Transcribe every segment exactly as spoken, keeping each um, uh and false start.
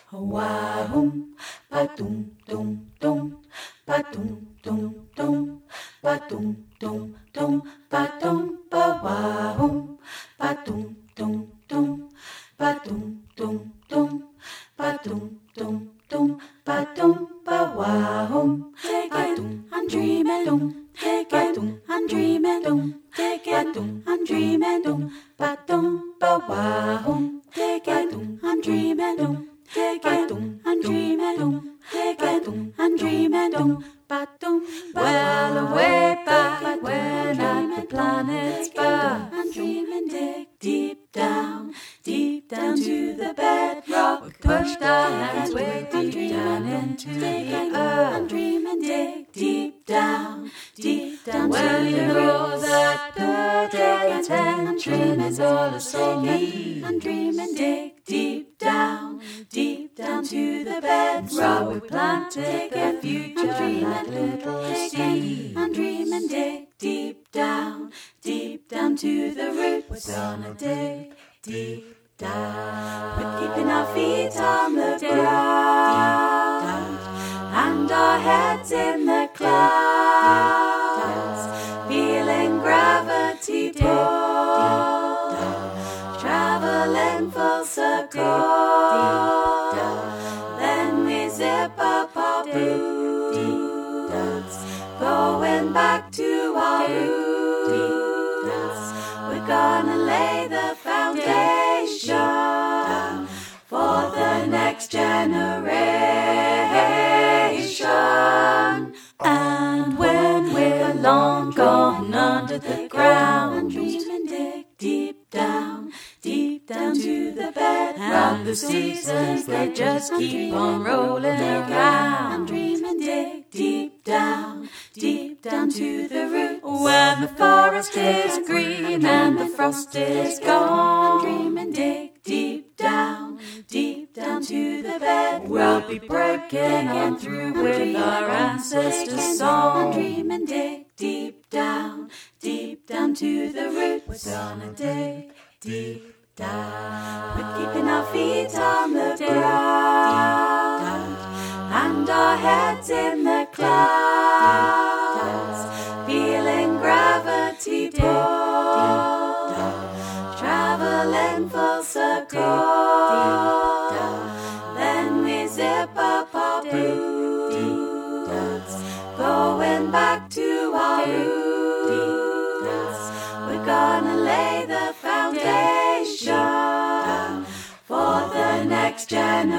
Wahum, ba-dum, dum, dum, ba-dum, dum, dum, ba-dum, dum, dum, ba-dum, ba-wahum, ba-dum, dum, dum, ba-dum, dum, dum, ba-dum, dum, dum, ba-dum, ba-wahum, ba-dum, I'm dreaming, dum, ba-dum, I'm dreaming, dum, ba-dum, I'm dreaming, dum, ba-dum, ba-wahum, ba-dum, I'm dreaming, dum. Ba-dum, I'm dreaming, dum, ba-dum, I'm dreaming, dum, ba-dum, well away back when at the planet's birth, I'm dreaming dig deep down, deep down to the bedrock, we pushed our hands way deep down into the earth, I'm dreaming dig deep down, deep down well you know that perfect attention is all the soul needs, I'm dreaming dig deep down, deep down to the bedrock, we planted the future like little seeds. I'm dreaming dig deep down, deep down to the root, we're gonna dig deep down. We're keeping our feet on the ground and our heads in the clouds, feeling gravity pull, traveling full circle, then we zip up our boots, going back to our roots, we're gonna lay the foundation for the next generation, and when we're long gone under the ground, I'm dreaming dig deep down, deep down to the bedrock, and the seasons they just keep on rolling around, I'm dreaming dig deep down, deep down to the roots, when the forest is green and the frost is gone, I'm dreaming dig deep down, deep down to the bed, we'll be breaking on through with our ancestors' song, I'm dreaming dig deep down, deep down to the roots, we're gonna dig deep down, we're keeping our feet on the ground and our heads in the clouds, feeling gravity pull, traveling full circle, then we zip up our boots, going back to our roots, we're gonna lay the foundation for the next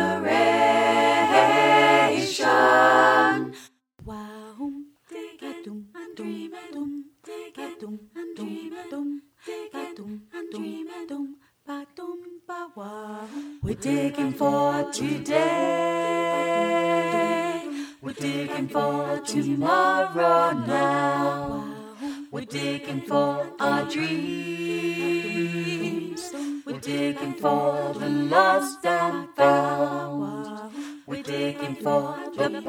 generation. Wahum, ba-dum, I'm dreaming, dum, ba-dum, I'm dreaming, dum, ba-dum, I'm dreaming, dum, ba-dum, ba-wahum. We're digging for today, we're digging for tomorrow now, we're digging for our dreams, we're digging for the lost and found, we're digging for the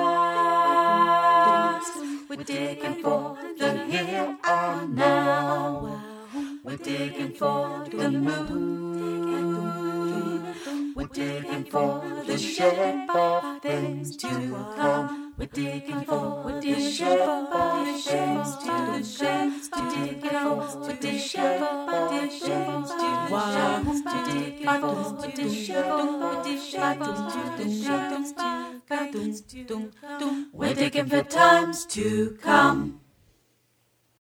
past, we're digging for the here and now, we're digging for the moon, we're digging for the shape of things to come, we're digging for the shape of things to come, we're digging for the shape of things to come, we're digging for the shape of things to come, we're digging for times to come.